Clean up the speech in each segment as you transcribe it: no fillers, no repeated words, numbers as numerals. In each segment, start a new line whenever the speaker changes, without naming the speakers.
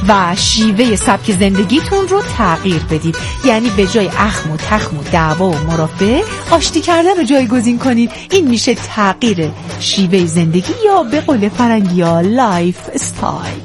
و شیوه سبک زندگیتون رو تغییر بدید. یعنی به جای اخم و تخم و دعوا و مرافعه آشتی کردن رو جایگزین کنید. این میشه تغییر شیوه زندگی یا به قول فرنگی‌ها لایف استایل.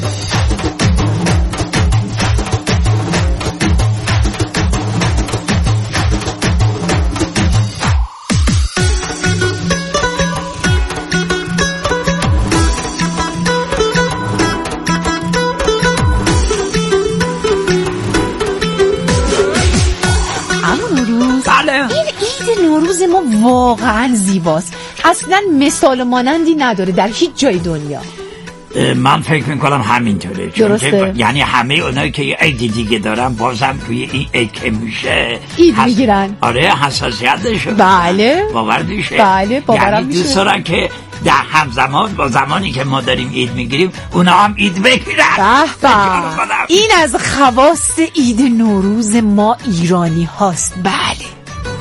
نوروز ما واقعا زیباست، اصلا مثال مانندی نداره در هیچ جای دنیا.
من فکر میکنم همینطوره، چون که یعنی همه اونایی که عید دیگه دارن بازم توی این عید که میشه
عید میگیرن.
آره حساسیتشون.
بله
باوردیشه.
بله باورم
یعنی
میشه.
دوست دارن که در همزمان با زمانی که ما داریم عید میگیریم اونا هم عید بگیرن.
این از خواص عید نوروز ما ایرانی هاست. بله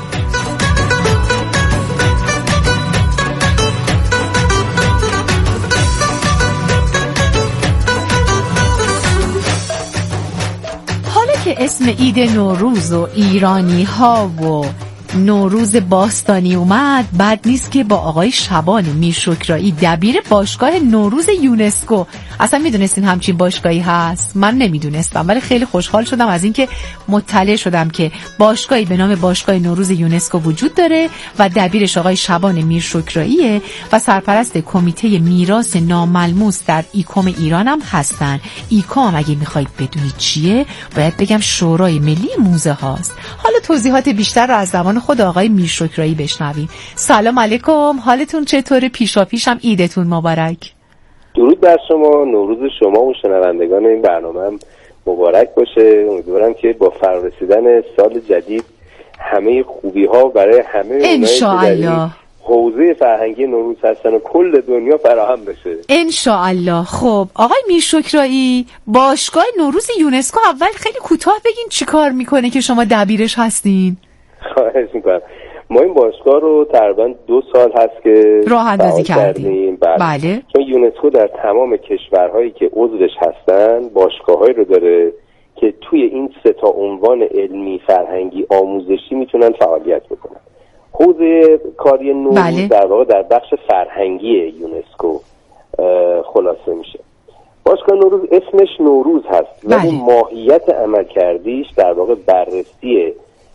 که اسم عید نوروز و ایرانی ها و نوروز باستانی اومد، بد نیست که با آقای شبان میرشکرایی دبیر باشگاه نوروز یونسکو. اصلا میدونستین همچین باشگاهی هست؟ من نمیدونستم، ولی خیلی خوشحال شدم از اینکه مطلع شدم که باشگاهی به نام باشگاه نوروز یونسکو وجود داره و دبیرش آقای شبان میرشکراییه و سرپرست کمیته میراث ناملموس در ایکوم ایران هم هستن. ایکوم اگه میخواید بدونید چیه باید بگم شورای ملی موزه هاست. حالا توضیحات بیشتر رو از زبان خود آقای میرشکرایی بشنویم. سلام علیکم، حالتون چطوره؟ پیشاپیش هم عیدتون مبارک.
درود بر شما، نوروز شما و شنوندگان این برنامه هم مبارک باشه. امیدوارم که با فرارسیدن سال جدید همه خوبی ها برای همه اونایی که در حوزه فرهنگی نوروز هستن و کل دنیا فراهم بشه
انشاءالله. خب آقای میرشکرایی، باشگاه نوروز یونسکو اول خیلی کوتاه بگین چی کار میکنه که شما دبیرش هستین؟
خواهش میکنم. ما این باشگاه رو تقریبا 2 سال هست که
راه اندازی کردیم. بله.
چون یونسکو در تمام کشورهایی که عضوش هستن باشگاه‌هایی رو داره که توی این 3 عنوان علمی، فرهنگی، آموزشی میتونن فعالیت بکنن. حوزه کاری نوروز در واقع در بخش فرهنگی یونسکو خلاصه میشه. باشگاه نوروز اسمش نوروز هست ولی ماهیت عملکردیش در واقع بررسی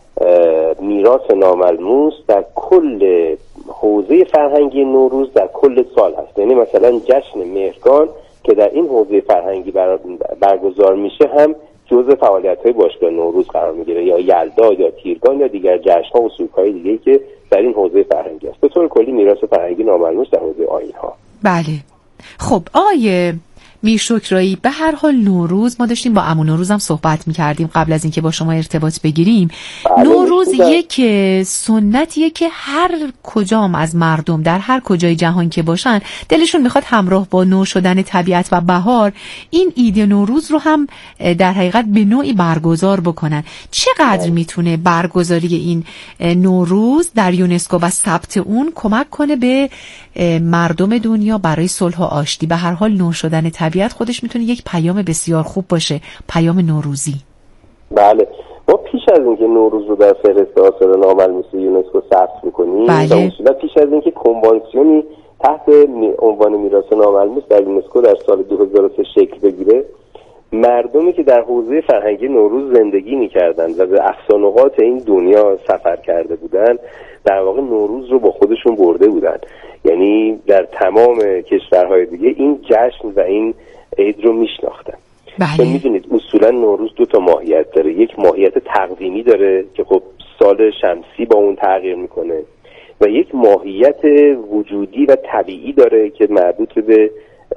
میراث ناملموس در کل حوزه فرهنگی نوروز در کل سال هست. یعنی مثلا جشن مهرگان که در این حوزه فرهنگی برگزار میشه هم جزء فعالیت‌های باشگاه نوروز قرار میگیره، یا یلدا یا تیرگان یا دیگر جشن‌ها و سوگ‌های دیگه‌ای که در این حوزه فرهنگی است. به طور کلی میراث فرهنگی ناملموس در حوزه آیین‌ها.
بله. خب آقای میرشکرایی، به هر حال نوروز ما داشتیم با عمو نوروز هم صحبت میکردیم قبل از اینکه با شما ارتباط بگیریم. نوروز یک سنتیه که هر کجام از مردم در هر کجای جهان که باشن دلشون میخواد همراه با نو شدن طبیعت و بهار این عید نوروز رو هم در حقیقت به نوعی برگزار بکنن. چقدر میتونه برگزاری این نوروز در یونسکو و ثبت اون کمک کنه به مردم دنیا برای صلح و آشتی؟ به هر حال نو شدن طبیعت خودش میتونه یک پیام بسیار خوب باشه، پیام نوروزی.
بله، ما پیش از اینکه نوروز رو در فهرست آثار ناملموس یونسکو ثبت می‌کنیم، اصولا پیش از اینکه کنوانسیونی تحت عنوان میراث ناملموس در یونسکو در سال 2003 شکل بگیره، مردمی که در حوزه فرهنگی نوروز زندگی می‌کردند و به اقصا نقاط این دنیا سفر کرده بودند، در واقع نوروز رو با خودشون برده بودند. یعنی در تمام کشورهای دیگه این جشن و این عید رو میشناختن. چون میدونید اصولا نوروز 2 ماهیت داره. یک ماهیت تقویمی داره که خب سال شمسی با اون تغییر میکنه و یک ماهیت وجودی و طبیعی داره که مربوط به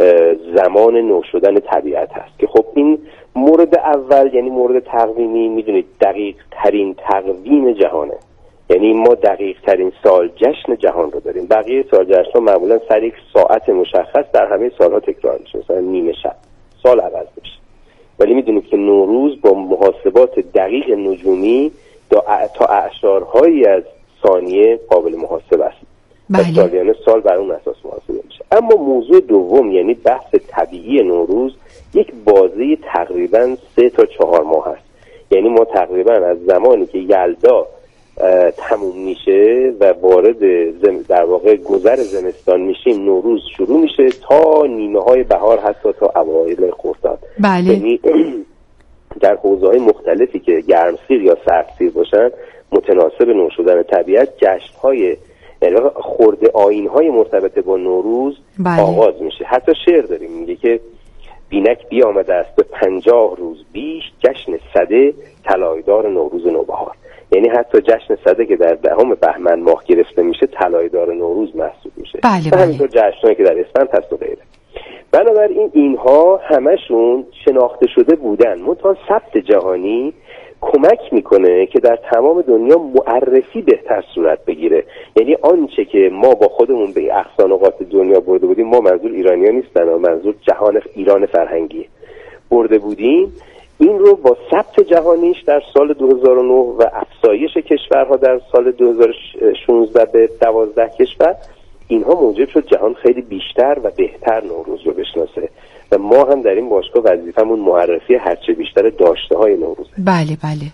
زمان نو شدن طبیعت هست که خب این مورد اول یعنی مورد تقویمی میدونید دقیق ترین تقویم جهانه. یعنی ما دقیق ترین سال جشن جهان رو داریم. بقیه سال جشن ها معمولا سر یک ساعت مشخص در همه سالها تکرار میشه، مثلا نیمه شب سال عوض میشه. ولی میدونید که نوروز با محاسبات دقیق نجومی تا اعشارهایی از ثانیه قابل محاسبه است. سالیانه سال بر اون اساس محاسبه میشه. اما موضوع دوم یعنی بحث طبیعی نوروز یک بازه تقریبا 3 تا 4 ماه هست. یعنی ما تقریبا از زمانی که یلدا تموم میشه و وارد در واقع گذر زمستان میشیم، نوروز شروع میشه تا نیمه های بهار، حتی تا اوایل خرداد.
بله.
یعنی در حوزه‌های مختلفی که گرمسیر یا سردسیر باشن، متناسب نو شدن طبیعت، جشن‌های یعنی خرده آیین‌های مرتبط با نوروز آغاز میشه. حتی شعر داریم میگه که بینک بیامده است به 50 روز بیش، جشن سده طلایدار نوروز نوبهار. یعنی حتی جشن سده که در 10 بهمن ماه گرفته میشه طلایدار نوروز محسوب میشه.
بله.
همینطور جشن‌هایی که در اسفند هست و غیره. بنابراین اینها همشون شناخته شده بودن. منتها ثبت جهانی کمک میکنه که در تمام دنیا معرفی بهتر صورت بگیره. یعنی آنچه که ما با خودمون به اقصا نقاط دنیا برده بودیم، ما منظور ایرانی‌ها نیستن، منظور جهان ایران فرهنگی برده بودیم، این رو با ثبت جهانیش در سال 2009 و افزایش کشورها در سال 2016 به 12 کشور، اینها موجب شد جهان خیلی بیشتر و بهتر نوروز رو بشناسه و ما هم در این باشگاه وظیفمون معرفی هرچه بیشتر داشته‌های نوروزه.
بله بله.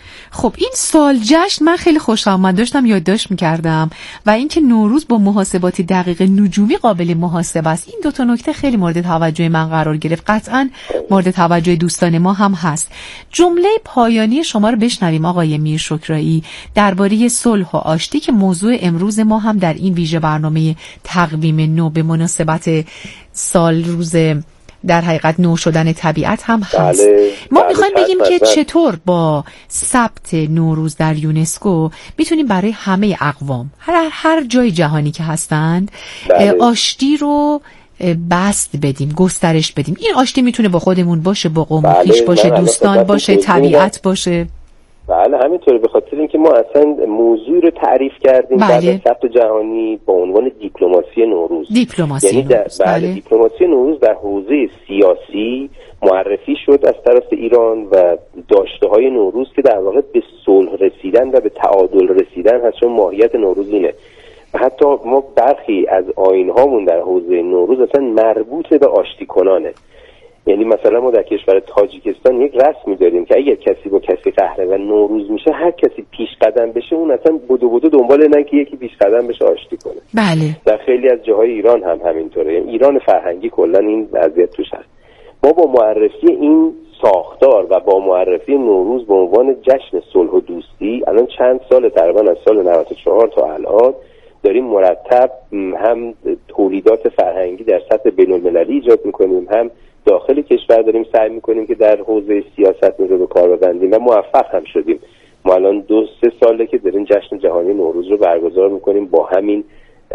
خب این سال جشن من خیلی خوشم اومد، داشتم یادداشت می‌کردم و اینکه نوروز با محاسبات دقیق نجومی قابل محاسبه است. این 2 نکته خیلی مورد توجه من قرار گرفت، قطعاً مورد توجه دوستان ما هم هست. جمله پایانی شما رو بشنویم آقای میرشکرایی درباره صلح و آشتی که موضوع امروز ما هم در این ویژه برنامه تقویم نو به مناسبت سال روز در حقیقت نو شدن طبیعت هم هست. ما میخوایم بگیم که چطور با ثبت نوروز در یونسکو میتونیم برای همه اقوام هر جای جهانی که هستند آشتی رو بست بدیم، گسترش بدیم. این آشتی میتونه با خودمون باشه، با قوم و خویش باشه، دوستان باشه، طبیعت باشه.
بله همینطوره، به خاطر اینکه ما اصلا موضوع رو تعریف کردیم در ثبت جهانی با عنوان دیپلماسی نوروز. یعنی دیپلماسی نوروز در حوزه سیاسی معرفی شد از طرف ایران و داشته‌های نوروز که در واقع به صلح رسیدن و به تعادل رسیدن هست، چون ماهیت نوروز اینه. حتی ما برخی از آیین‌هامون در حوزه نوروز اصلا مربوط به آشتی کنانه. یعنی مثلا ما در کشور تاجیکستان یک رسمی داریم که اگر کسی با کسی قهره و نوروز میشه، هر کسی پیش قدم بشه اون اصلا بدو دنبال اینه که یکی پیش قدم بشه آشتی کنه.
بله.
در خیلی از جاهای ایران هم همینطوره. یعنی ایران فرهنگی کلا این وضعیت توش هست. ما با معرفی این ساختار و با معرفی نوروز به عنوان جشن صلح و دوستی الان چند سال، تقریبا از سال 94 تا الان داریم مرتب هم تولیدات فرهنگی در سطح بین‌المللی ایجاد می‌کنیم، هم داخل کشور داریم سعی میکنیم که در حوزه سیاست رو به کار ببندیم و موفق هم شدیم. ما الان 2-3 ساله که داریم جشن جهانی نوروز رو برگزار میکنیم با همین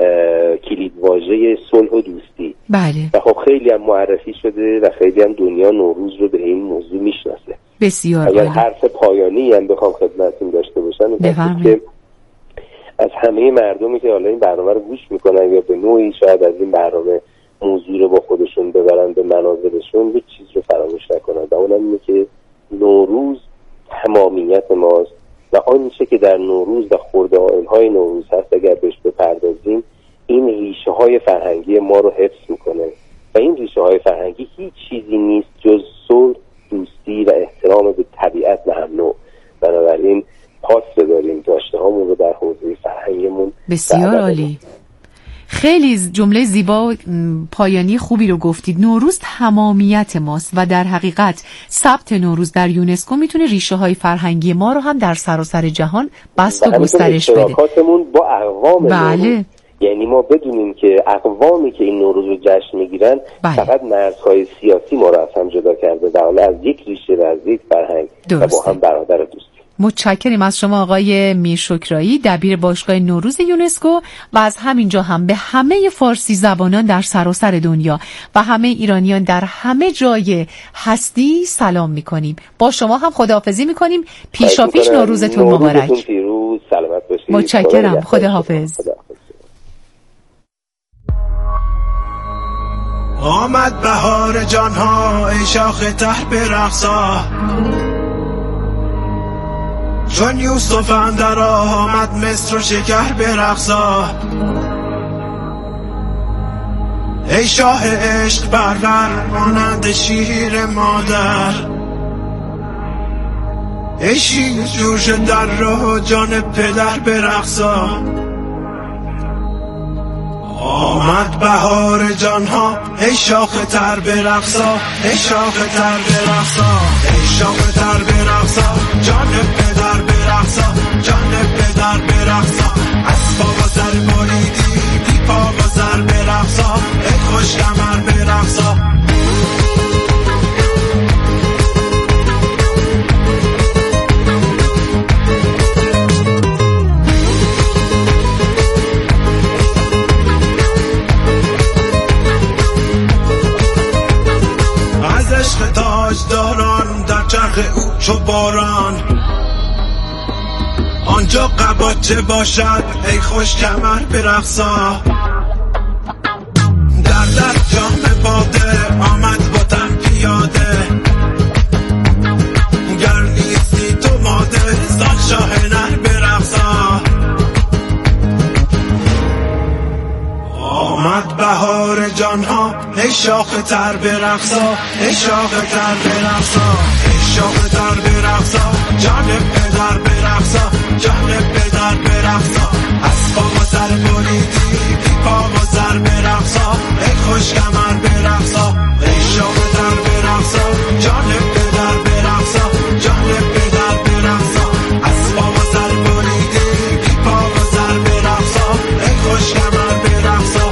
کلیدواژه صلح و دوستی.
بله. و
خب خیلی هم معرفی شده و خیلی هم دنیا نوروز رو به این موضوع میشناسه.
بسیار
اگر حرف پایانی هم بخوام خدمتتون داشته باشم، این که از همه مردمی که حالا این برنامه رو گوش میکنن یا به نوعی شاید از این برنامه موضوع رو با خودشون ببرن به منازلشون، یک چیز رو فراموش نکنن و اونم اینه که نوروز تمامیت ماست و آنچه که در نوروز و خرده آیین‌های نوروز هست اگر بهش بپردازیم، این ریشه های فرهنگی ما رو حفظ میکنه و این ریشه های فرهنگی هیچ چیزی نیست جز صلح، دوستی و احترام به طبیعت و هم نوع. بنابراین پاس بداریم داشته هامون رو در حوزه فرهنگمون.
بسیار عالی، خیلی جمله زیبا و پایانی خوبی رو گفتید. نوروز تمامیت ماست و در حقیقت ثبت نوروز در یونسکو میتونه ریشه های فرهنگی ما رو هم در سراسر جهان بست و گسترش بده.
اشتراکاتمون با اقوام
بله.
یعنی ما بدونیم که اقوامی که این نوروز رو جشن میگیرن فقط مرزهای سیاسی ما رو از هم جدا کرده، در حال از یک ریشه و از یک فرهنگ و با هم برادر دوست.
متشکریم از شما آقای میرشکرایی، دبیر باشگاه نوروز یونسکو، و از همینجا هم به همه فارسی زبانان در سراسر دنیا و همه ایرانیان در همه جای هستی سلام میکنیم. با شما هم خداحافظی میکنیم. پیشاپیش نوروزتون مبارک.
پیروز، سلامت باشید.
متشکرم. خداحافظ.
آمد بهار جانها ای شاخ ته برقصا، چون یوسف اندر آمد مصر و شکر برقصا. ای شاه عشق برور مانند شیر مادر، عشقی جوش در راه جان پدر برقصا آمد بهار جانها ای شاخ تر برقصا ای شاخ تر برقصا ای شاخ تر برقصا جان پدر برقصا جان پدر برقصا از پا و سر بریدی بی پا و سر برقصا ای خوش کمر برقصا عشق تاجداران در چرخ او چو باران آنجا قباچه باشد ای خوش کمر برقصا در جام باده آمد با تن پیاده گر نیستی تو ماده زان شاه نر برقصا آمد بهار جانها ای شاخ تر برقصا ای شاخ تر برقصا ای شاخ تر برقصا جان پدر برقصا جان پدر برقصا از پا و سر بریدی بی پا و سر برقصا ای خوش کمر برقصا ای شاخ تر برقصا جان پدر برقصا جان پدر برقصا از پا و سر بریدی بی پا و سر برقصا ای خوش کمر برقصا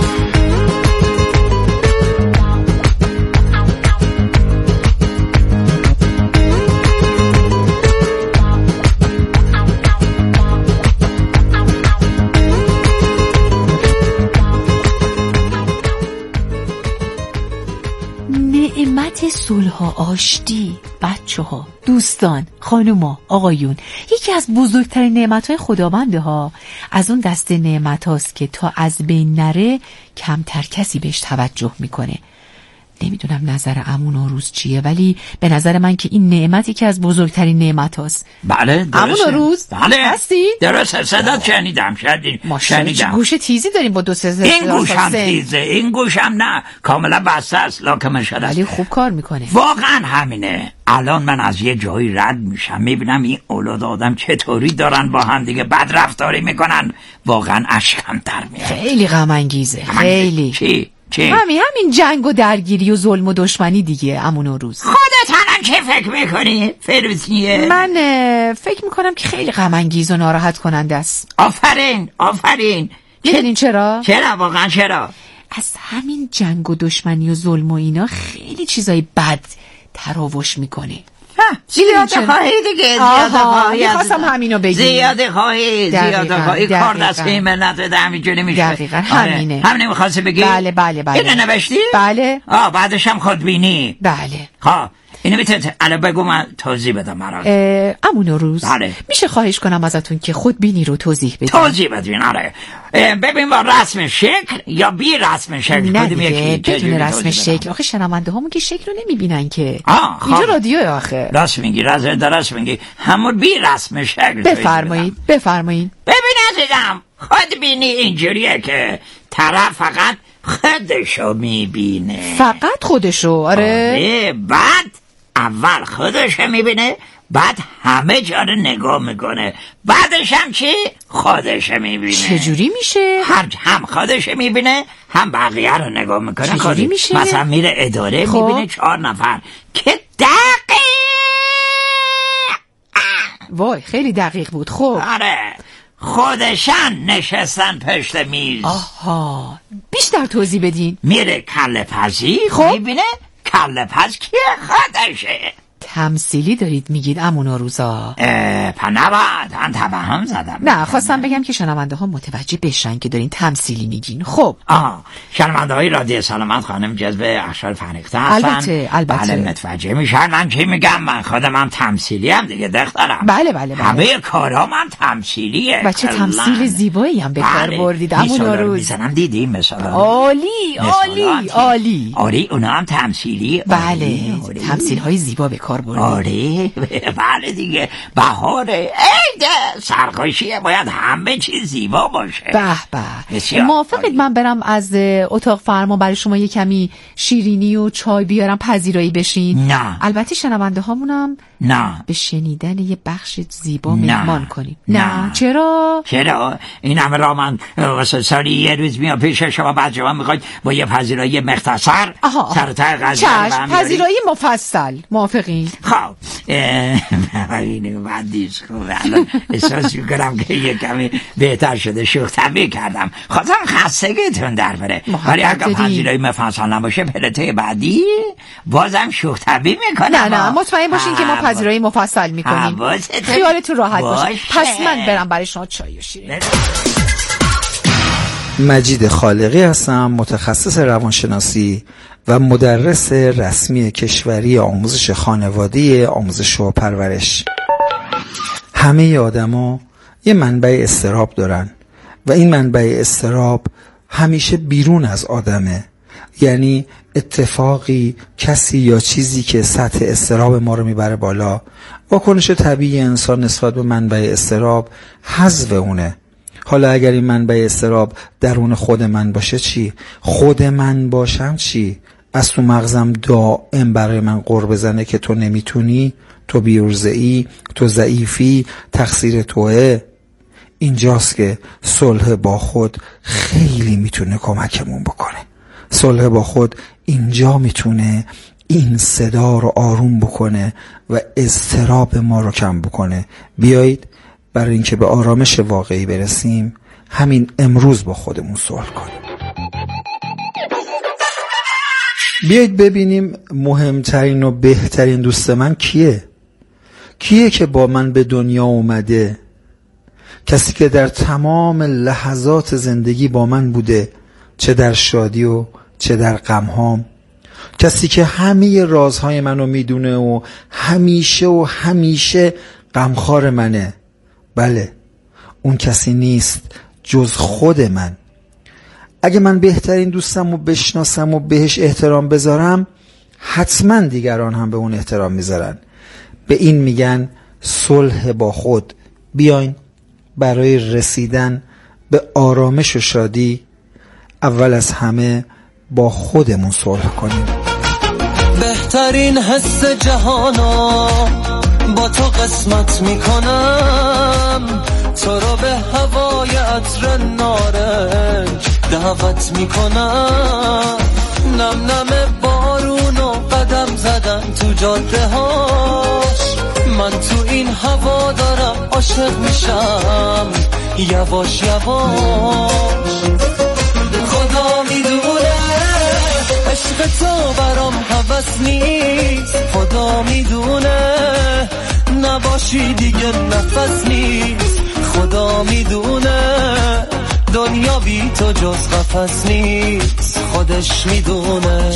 نعمت صلح و آشتی بچه ها، دوستان، خانوما، آقایون، یکی از بزرگترین نعمت‌های خداونده ها. از اون دست نعمت هاست که تا از بین نره کمتر کسی بهش توجه میکنه. نمیدونم نظر عمو نوروز چیه، ولی به نظر من که این نعمتی که از بزرگترین نعمت هاست.
بله درسته.
عمو نوروز
بله
هستی؟
درسته، صدا شنیدم.
شنیدم. گوش تیزی داریم با 2-3
این گوشم تیزه، این گوشم نه، کاملا بسته است، لاکم شده است،
ولی خوب کار میکنه.
واقعا همینه. الان من از یه جایی رد میشم میبینم این اولاد آدم چطوری دارن با هم دیگه بد رفتاری میکنن، واقعا اشکم در میاد.
خیلی غم انگیزه. خیلی.
چی؟
همین جنگ و درگیری و ظلم و دشمنی دیگه عمو نوروز.
خودت الان چه فکر میکنی فروزیه؟
من فکر میکنم که خیلی غم انگیز و ناراحت کننده است.
آفرین.
میدونین چرا؟
واقعا چرا؟
از همین جنگ و دشمنی و ظلم و اینا خیلی چیزای بد تراوش میکنه.
زیاده خواهی دیگه، زیاده خواهی.
میخواستم همینو بگیم.
زیاده خواهی کار دسته ملت ده همینجوری میشه.
دقیقا همینه.
همینه میخواستی بگی؟
بله.
اینو نوشتی؟
بله.
بعدش هم خودبینی؟
بله.
اینو میتونید الان بگو من توضیح بدم برات.
عمو نوروز،
بله.
میشه خواهش کنم ازتون که خودبینی رو توضیح بدین؟
آره. ببین با رسم شکل یا بی رسم شکل؟
نه دیگه بدون رسم شکل. آخه شنونده همون که شکل رو نمیبینن که. اینجا رادیو آخه.
راست میگی. همون بی رسم شکل.
بفرمایید.
ببین عزیزم، خودبینی اینجوریه که طرف فقط خودشو میبینه.
فقط خودشو؟ آره.
بعد اول خودشو میبینه، بعد همه جا رو نگاه میکنه، بعدش هم چی؟ خودشو میبینه.
چجوری میشه؟
هم خودشو میبینه، هم بقیه رو نگاه میکنه.
چجوری میشه؟
مثلا میره اداره میبینه 4 نفر که دقیق.
وای خیلی دقیق بود. خب
آره، خودشان نشستن پشت میز.
آها، بیشتر توضیح بدین.
میره کله پزی، میبینه کله پز کیه؟ خودشه.
تمثیلی دارید میگید عمو نوروزا؟
نباید، من توهم زدم.
نه، خواستم بگم که شنونده ها متوجه بشن که دارین تمثیلی میگین. خب
شنونده های رادیو سلامت خانم جذب اخشار فرهیخته هستن.
البته
بله، متوجه میشن من چی میگم. من خودم هم تمثیلی هم دیگه دخترم.
بله.
همه کارام هم تمثیلیه.
بچه تمثیل زیبایی هم به کار بردید عمو نوروز.
میزنم دیدی مثلا.
عالی.
اونا هم تمثیلی.
بله، تمثیل های زیبا به کار
بردی؟
آره بله دیگه، بهاره، عید، سرخوشیه، باید همه چیز زیبا باشه.
به به، موافقید من برم از اتاق فرما برای شما یه کمی شیرینی و چای بیارم پذیرایی بشین؟
نه.
البته شنونده هامونم
نه.
به شنیدن یه بخش زیبا مهمان کنیم. نه. چرا؟
این همه را من سالی یه روز میام پیش شما، بعد شما میخواید با یه پذیرایی مختصر سرتر قضیه رو
چشم، پذیرایی مفصل. موافقین؟
خب اینه من دیز خوبه، الان احساس میکنم که یه کمی بهتر شده، شوخ طبیعی کردم، خواستم خستگیتون در بره، ولی اگه پذیرایی مفصل نباشه پلته بعدی بازم شوخ طبیعی میکنم.
نه مطمئن باشین که ما پذیرایی مفصل میکنیم، خیالتون راحت باشه. پس من برم برای شما چای و شیرینی.
مجید خالقی هستم، متخصص روانشناسی و مدرس رسمی کشوری آموزش خانوادگی، آموزش و پرورش. همه آدما یه منبع اضطراب دارن و این منبع اضطراب همیشه بیرون از آدمه، یعنی اتفاقی، کسی یا چیزی که سطح اضطراب ما رو میبره بالا. واکنش طبیعی انسان نسبت به منبع اضطراب حذف اونه. حالا اگر این منبع اضطراب درون خود من باشه چی؟ خود من باشم چی؟ از تو مغزم دائم برای من غر بزنه که تو نمیتونی، تو بی‌عرضه‌ای، تو ضعیفی، تقصیر توئه. اینجاست که صلح با خود خیلی میتونه کمکمون بکنه. صلح با خود اینجا میتونه این صدا رو آروم بکنه و اضطراب ما رو کم بکنه. بیایید برای اینکه به آرامش واقعی برسیم همین امروز با خودمون صلح کنیم. بیایید ببینیم مهمترین و بهترین دوست من کیه که با من به دنیا اومده، کسی که در تمام لحظات زندگی با من بوده، چه در شادی و چه در غمهام، کسی که همه رازهای منو میدونه و همیشه غمخوار منه. بله، اون کسی نیست جز خود من. اگه من بهترین دوستم رو بشناسم و بهش احترام بذارم، حتما دیگران هم به اون احترام میذارن. به این میگن صلح با خود. بیاین برای رسیدن به آرامش و شادی اول از همه با خودمون صلح کنیم.
بهترین حس جهانا با تو قسمت میکنم، تو رو به هوای عطر نارنج دعوت میکنم. نم نم بارون و قدم زدن تو جاده هاش، من تو این هوا دارم عاشق میشم یواش یواش. خدا میدونه عشق تو برام هوس نیست، خدا میدونه نباشی دیگه نفس نیست، خدا میدونه دنیا بی تو جز قفس نیست، خودش میدونه.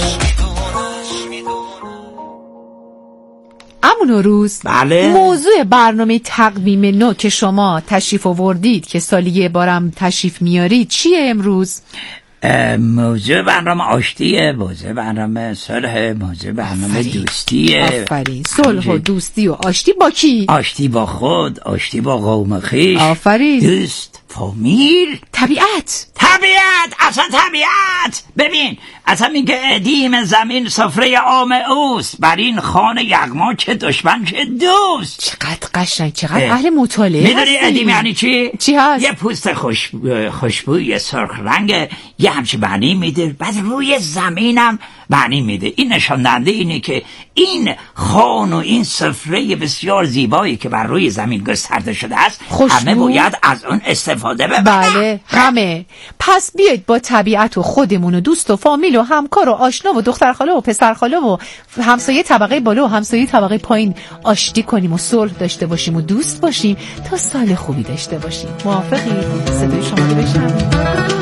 عمو نوروز،
بله؟
موضوع برنامه تقویم نو که شما تشریف آوردید که سالی یه بارم تشریف میارید چیه امروز؟
موضوع برنامه آشتیه، موضوع برنامه صلح، موضوع برنامه دوستیه.
آفرین، صلح و دوستی و آشتی با کی؟
آشتی با خود، آشتی با قوم خویش.
آفرین.
دوست، فامیل،
طبیعت،
اصلا طبیعت. ببین اصلا میگه ادیم زمین سفره عام اوست، بر این خانه یغما چه دشمن چه دوست.
چقدر قشنگ، چقدر اهل مطالعه.
میدونی ادیم یعنی چی؟
چی هست؟
یه پوست خوشبوی سرخ رنگ، یه همچی معنی میده، بعد روی زمینم معنی میده. این نشان دهنده اینه که این خان و این سفره بسیار زیبایی که بر روی زمین گسترده شده است همه باید از اون استفاده ببرن.
بله همه. پس بیایید با طبیعت و خودمون و دوست و فامیل و همکار و آشنا و دخترخاله و پسرخاله و همسایه طبقه بالا و همسایه طبقه پایین آشتی کنیم و صلح داشته باشیم و دوست باشیم تا سال خوبی داشته باشیم. موافقی؟ صدای شما رو بشنویم.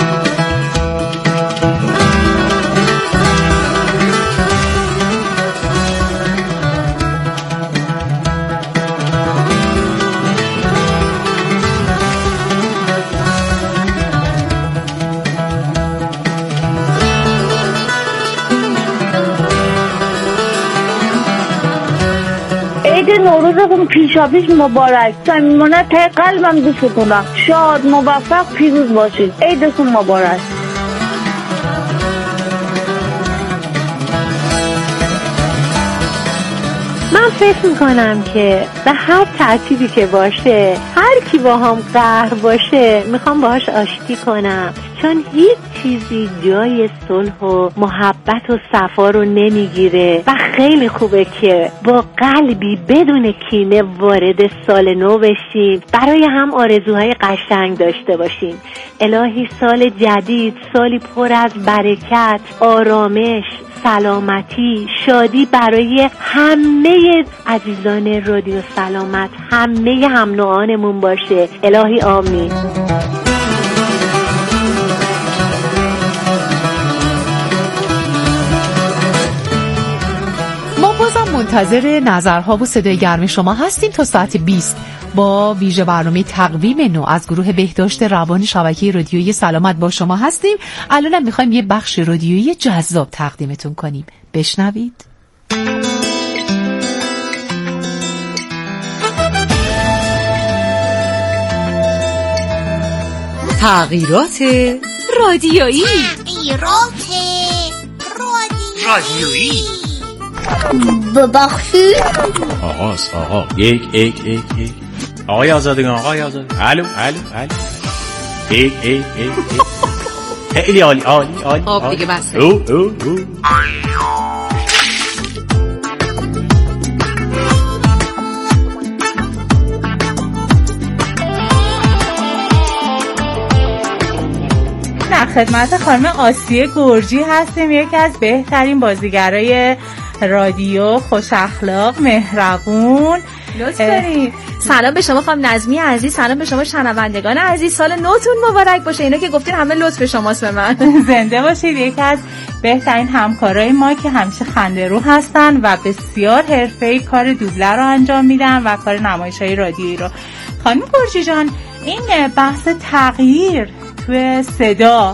عید نوروزتون پیشاپیش مبارک. صمیمانه ته قلبم دوستتونم. شاد موفق پیروز باشید. عیدتون مبارک.
من فکر میکنم که به هر ترتیبی که باشه، هر کی با هم قهر باشه میخوام باهاش آشتی کنم، چون هیچ چیزی جای صلح و محبت و صفا رو نمیگیره و خیلی خوبه که با قلبی بدون کینه وارد سال نو بشیم، برای هم آرزوهای قشنگ داشته باشیم. الهی سال جدید، سالی پر از برکت، آرامش، سلامتی، شادی برای همه عزیزان رادیو سلامت، همه هم نوعانمون باشه. الهی آمین.
ما بازم منتظر نظرها و صدای گرم شما هستیم تا ساعت 20 با ویژه برنامه تقویم نو از گروه بهداشت روان شبکه رادیویی سلامت با شما هستیم. الانم میخوایم یه بخش رادیویی جذاب تقدیمتون کنیم. بشنوید. تغییرات رادیویی.
ببخشید
آقا یک آقای آزادگان الو یک خیلی عالی
خب دیگه بسه.
در خدمت خانم آسیه گرجی هستیم، یکی از بهترین بازیگرای رادیو، خوش اخلاق، مهربون.
لطف دارید. سلام به شما خانم نظمی عزیز، سلام به شما شنوندگان عزیز، سال نوتون مبارک باشه. اینا که گفتین همه لطف شماست به من.
زنده باشید. یکی از بهترین همکارای ما که همیشه خنده رو هستن و بسیار حرفه‌ای کار دوبله رو انجام میدن و کار نمایش‌های رادیویی رو. خانم گرجی جان، این بحث تغییر توی صدا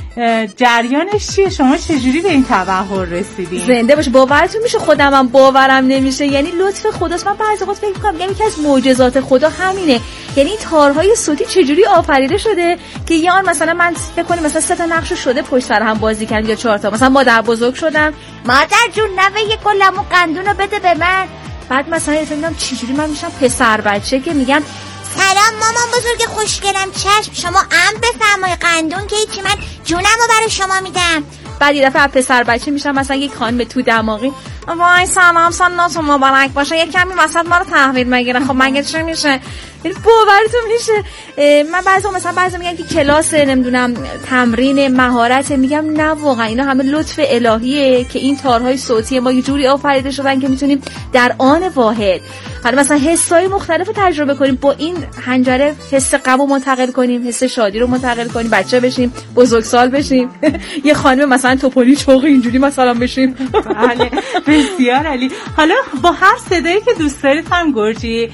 جریانش چیه؟ شما چجوری به این تبحر رسیدین؟
زنده باشه. باورتون میشه خودمم باورم نمیشه، یعنی لطف خداست. من بعضی وقت فکر می‌کنم یکی از معجزات خدا همینه، یعنی این تارهای صوتی چجوری آفریده شده که یه آن مثلا من فکر کنم مثلا 3 تا نقش شده پشت سر هم بازی کردم یا 4 تا، مثلا مادر بزرگ شدم، مادر جون نوه یه کلمو قندونو بده به من، بعد مثلا فکر می‌کنم چجوری من میشم پسر بچه که میگم
سلام مامان بزرگ خوشگلم، چشم شما بفرمایید قندون که هیچی، من جونمو برای شما میدم.
بعد یه دفعه پسر بچه میشم مثلا یک خانم تو دماغی، وای سلام سالتون مبارک باشه، یک کمی وسط ما رو تحویل میگیره. خب مگه چه میشه؟ یعنی باورتون میشه من بعضی میگن که کلاس نمیدونم تمرین مهارت، میگم نه واقعا اینا همه لطف الهیه که این تارهای صوتی ما یه جوری آفریده شدن که میتونیم در آن واحد حالا مثلا حسای مختلف رو تجربه کنیم، با این حنجره حس غم رو منتقل کنیم، حس شادی رو منتقل کنیم، بچه بشیم، بزرگسال بشیم، یه خانم مثلا توپلی چوغی اینجوری مثلا بشیم.
بله بسیار عالی. حالا با هر صدایی که دوست دارید خانم گرجی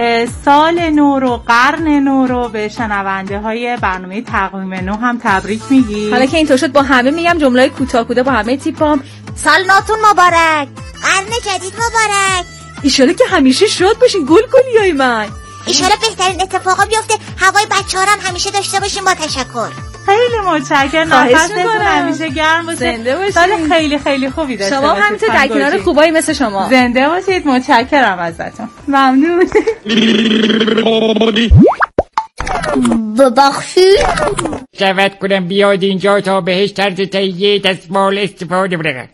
سال نو رو، قرن نو رو به شنونده های برنامه تقویم نو هم تبریک میگی؟
حالا که اینطور شد با همه میگم جمله‌های کوتاه با همه تیپام.
سال نوتون مبارک، قرن جدید مبارک،
ایشالا که همیشه شاد باشین گل گلیای من،
ایشالا بهترین اتفاقا بیفته، هوای بچه‌ها هم همیشه داشته باشین. با تشکر.
خیلی متشکرم. نفستون همیشه گرم باشه.
زنده باشید.
سال خیلی خیلی خوبی داشته
شما همینطور در کنار خوبایی مثل شما.
زنده باشید. متشکرم ازتون. ممنون.
ببخشید
دعوت کنم بیاد اینجا تا بهش طرز تهیه دستمال استفاده بکنه.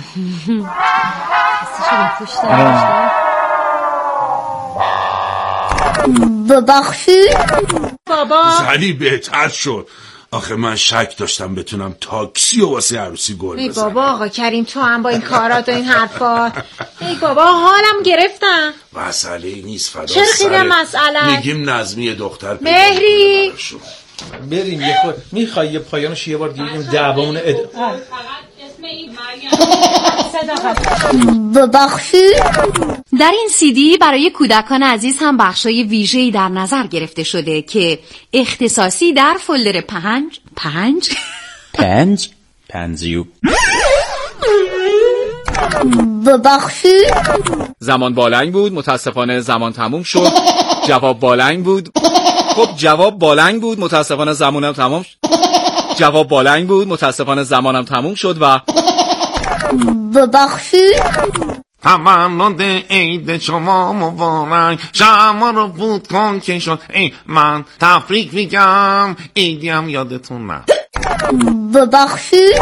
ببخشید
بابا
زنی بهتر شد. آخه من شک داشتم بتونم تاکسی و واسه عروسی گل بزنم.
ای بابا آقا کریم تو هم با این کارات و این حرفات. ای بابا حالم گرفتم.
مسئله نیست فدا
چرا خیلی مسئله؟
میگیم نظمی دختر
مهری
بریم یه خود میخوای یه پایانش یه بار دیگه بگیم دعوامون
ببخشید.
در این CD برای کودکان عزیز هم بخشای ویژه‌ای در نظر گرفته شده که اختصاصی در فولدر 5
ببخشید.
زمان بالنگ بود، متاسفانه زمان تموم شد. جواب بالنگ بود. خب جواب بالنگ بود، متاسفانه زمانم تمام شد. جواب بالنگ بود، متاسفانه زمانم تموم شد و
ببخشید.
تولد عید شما مبارک، شما رو بود کن که شد. من تفریق میگم، عیدی هم یادتون نه.
ببخشید.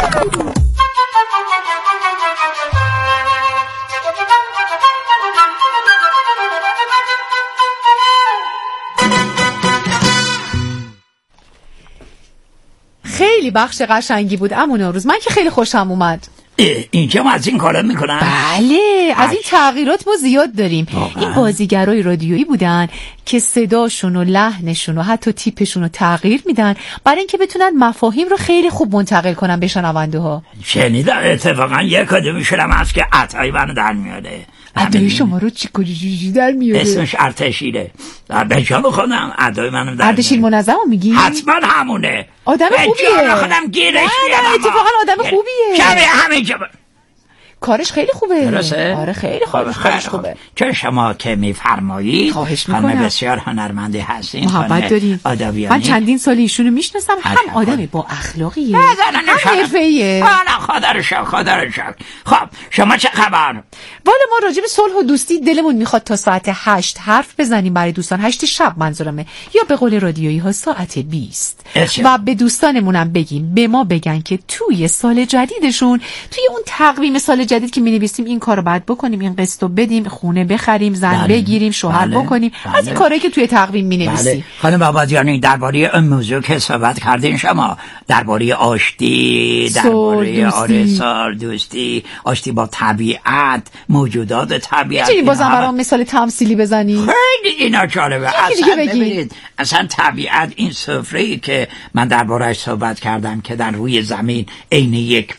خیلی بخش قشنگی بود عمو نوروز، من که خیلی خوشم اومد.
اینجا ما از این کارا میکنن؟
بله، از این تغییرات ما زیاد داریم. این بازیگرای رادیویی بودن که صداشون و لحنشون و حتی تیپشون رو تغییر میدن برای اینکه بتونن مفاهیم رو خیلی خوب منتقل کنن به شنونده ها.
شنیدم اتفاقا یک کدومشون هست که عطایی منو در میاره.
ادای شما رو چی کجی در میاره؟
اسمش ارتشیره. به جان خودم ادای منو در
اردشیر منظم میگی؟
حتما همونه.
آدم خوبیه.
به جان خودم گیرش میارم.
نه اتفاقا آدم خوبیه.
کمی همینجا
کارش خیلی خوبه.
درسته؟
آره خیلی کارش خوبه.
چون شما که میفرمایید خانم بسیار هنرمندی هستین،
محبت دارین.
آدابیانی.
من چندین سال ایشونو میشناسم، هم آدمی با اخلاقیه، هم حرفه‌ایه.
خدا. خب شما چه خبر؟
والا ما راجع به صلح و دوستی دلمون میخواد تا ساعت 8 حرف بزنیم برای دوستان. 8 شب منظورمه، یا به قول رادیویی ها ساعت 20. و به دوستانمونم بگیم، به ما بگن که توی سال جدیدشون، توی اون تقویم سال جدید که می‌نویسیم این کارو بعد بکنیم، این قسطو بدیم، خونه بخریم، زن بگیریم، شوهر بکنیم، از این کارهایی که توی تقویم می‌نویسیم.
خانم آبادیانی، درباره این موضوع که صحبت کردین شما، درباره آشتی، درباره آرزو، دوستی، آشتی با طبیعت، موجودات طبیعت.
می‌تونی بازم برام مثال تمثیلی بزنی؟
خیلی اینا جالبه. اصلا ببینید، اصلا طبیعت، این سفره‌ای که من درباره‌اش صحبت کردم که در روی زمین عین یک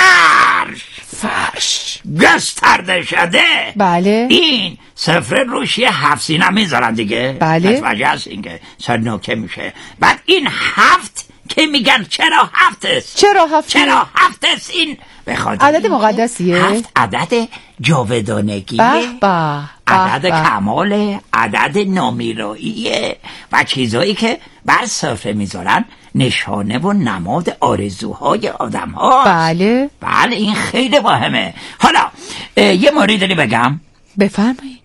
فرش گسترده شده.
بله.
این سفره روش یه 7 سینه میذارن دیگه.
بله.
متوجه هست اینکه سر نوکه میشه. بعد این 7 که میگن چرا 7 است؟
چرا 7
است؟ این
عدد مقدسیه.
7 عدد جاودانگیه. عدد کماله، عدد نامیراییه و چیزایی که بر سفره میذارن نشانه و نماد آرزوهای آدم ها.
بله
این خیلی مهمه. حالا یه موردی بگم.
بفرمایید.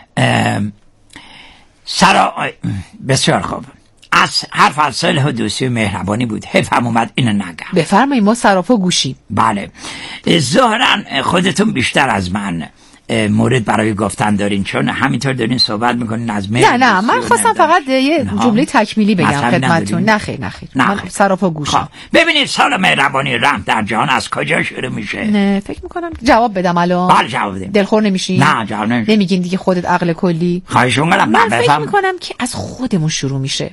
بسیار خوب. از حرف از صلح و دوستی و مهربانی بود، حیفم اومد اینو نگم.
بفرمایید، ما صرافا گوشیم.
بله، ظاهرا خودتون بیشتر از من مورد برای گفتن دارین، چون همینطور دارین صحبت میکنین از
نه من خواستم فقط یه جمله تکمیلی بگم خدمتتون. نه خیر من سراپا گوشم.
ببینید، سال مهربانی رحم در جهان از کجا شروع میشه؟
نه فکر میکنم جواب بدم الان.
بله جواب بدیم.
دلخور نمیشین؟
نه جواب نمیشین.
نمیگین دیگه خودت عقل کلی؟
خواهشون کنم.
من فکر میکنم که از خودمون شروع میشه.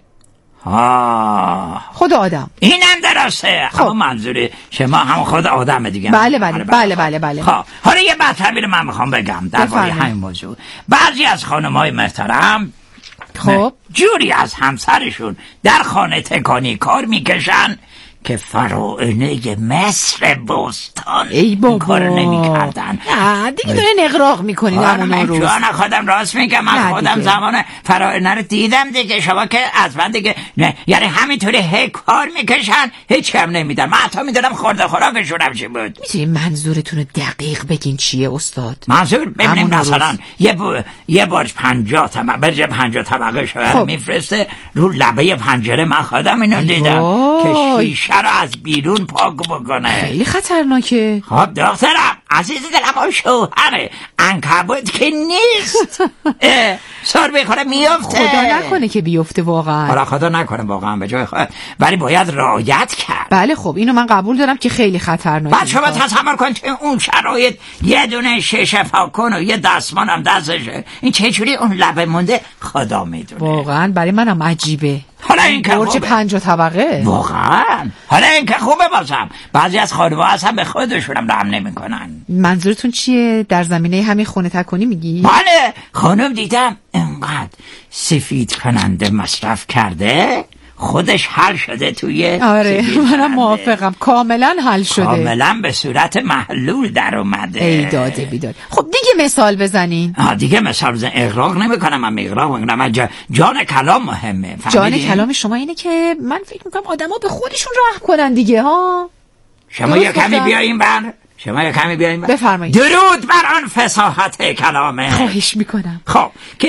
خود آدم.
اینم درسته. خب منظور شما هم خود آدم دیگه.
بله.
خب حالا یه مطلبی رو من میخوام بگم درباره همین موضوع. بعضی از خانم‌های محترم
خب
جوری از همسرشون در خانه تکانی کار میکشن که فراعنه مصر بستان این کار نمی‌کردن.
نه دیگه داره نقراق می‌کنین همون روز.
من خودم راست میگم، من خودم زمان فراعنه رو دیدم دیگه. شما که از من دیگه نه، یعنی همینطوری هی کار میکشن، هیچ هم نمیدن. من حتی میدونم خورده خوراکشون هم چی بود.
میتونی منظورتون رو دقیق بگین چیه استاد؟
منظور ببینیم مثلا یه بارش 50 طبقه برج 50 طبقه شوهر میفرسته رو لبه پنجره. من خودم اینو دیدم که شیشه رو از بیرون پاک بکنه.
خیلی خطرناکه.
خب دخترم عزیز دلم، شوهره عنکبوت که نیست. سر بخوره میفته.
خدا نکنه که بیفته واقعا.
حالا خدا نکنه واقعا به جای خود، ولی باید رعایت کرد.
بله خب اینو من قبول دارم که خیلی خطرناکه.
بعد شما تصور کن که اون شرایط یه دونه شیشه پاکن و یه دستمان هم دستشه، این چه جوری اون لبه مونده خدا میدونه.
واقعا برای منم عجیبه.
حالا این که
برج 50 طبقه
واقعا. حالا این که خوبه. بازم بعضی از خانم‌ها اصلا به خودشون هم رحم نمی‌کنن.
منظورتون چیه؟ در زمینه همین خونه تکونی میگی؟
بله خانم دیدم انقدر سفید کننده مصرف کرده، خودش حل شده توی
آره منم موافقم، کاملا حل شده،
کاملا به صورت محلول در اومده.
ای داده بیداد. خب دیگه مثال بزنین.
دیگه مثال بزن. اغراق نمی کنم، من اغراق نمی کنم. جان کلام مهمه.
جان کلام شما اینه که من فکر میکنم آدم ها به خودشون رحم کنن دیگه ها.
شما یه کمی بیاییم
بفرمایید.
درود بر آن فصاحت کلامه.
خواهش میکنم.
خب که